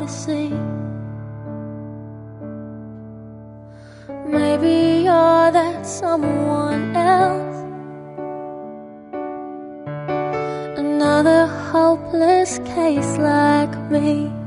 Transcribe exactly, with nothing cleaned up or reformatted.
to see. Maybe you're that someone else, another hopeless case like me.